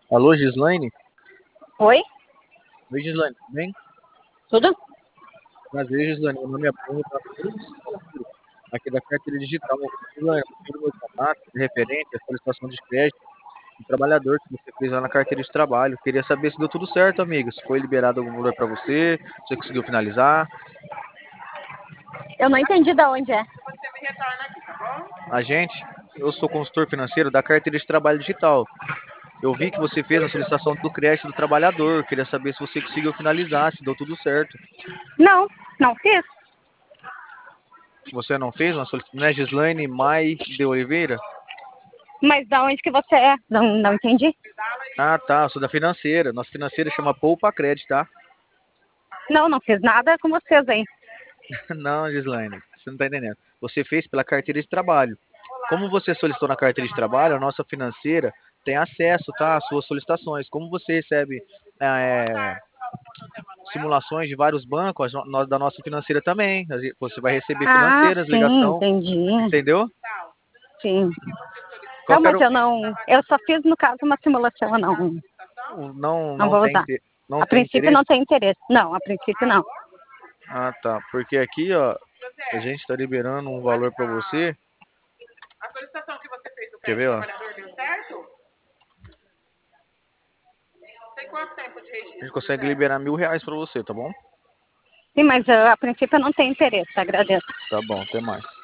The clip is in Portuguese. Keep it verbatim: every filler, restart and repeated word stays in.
Alô, Gislaine? Oi? Oi, Gislaine, tudo bem? Tudo? Prazer, Gislaine. Meu nome é Bruno, tá? Aqui da Carteira Digital. Gislaine, o motivo do meu contato é referente à solicitação de crédito do trabalhador que você fez lá na carteira de trabalho. Queria saber se deu tudo certo, amigo. Se foi liberado algum valor para você, se você conseguiu finalizar. Eu não entendi de onde é. A gente, eu sou consultor financeiro da Carteira de Trabalho Digital. Eu vi que você fez a solicitação do crédito do trabalhador. Queria saber se você conseguiu finalizar, se deu tudo certo. Não, não fiz. Você não fez uma solicitação, né, Gislaine Mai de Oliveira? Mas da onde que você é? Não, não entendi. Ah, tá. Eu sou da financeira. Nossa financeira chama Poupa Crédito, tá? Não, não fiz nada com vocês aí. Não, Gislaine, você não tá entendendo. Você fez pela carteira de trabalho. Como você solicitou na carteira de trabalho, a nossa financeira tem acesso, tá, às suas solicitações. Como você recebe é, simulações de vários bancos, a no- da nossa financeira também. Você vai receber Ah, financeiras, sim, ligação, entendi. entendeu? Sim. Qual Não, que era mas o... eu não. Eu só fiz, no caso, uma simulação. Eu não, o- Não, não não vou tem, usar. inte- não A tem princípio não interesse? tem interesse. Não, a princípio não. Ah, tá. Porque aqui, ó, a gente está liberando um valor para você. A solicitação que você fez do Quer crédito ver, do ó? trabalhador deu certo? Tem quanto tempo de A gente registro? consegue José? liberar mil reais para você, tá bom? Sim, mas ah, a princípio não tem interesse. Agradeço. Tá bom, até mais.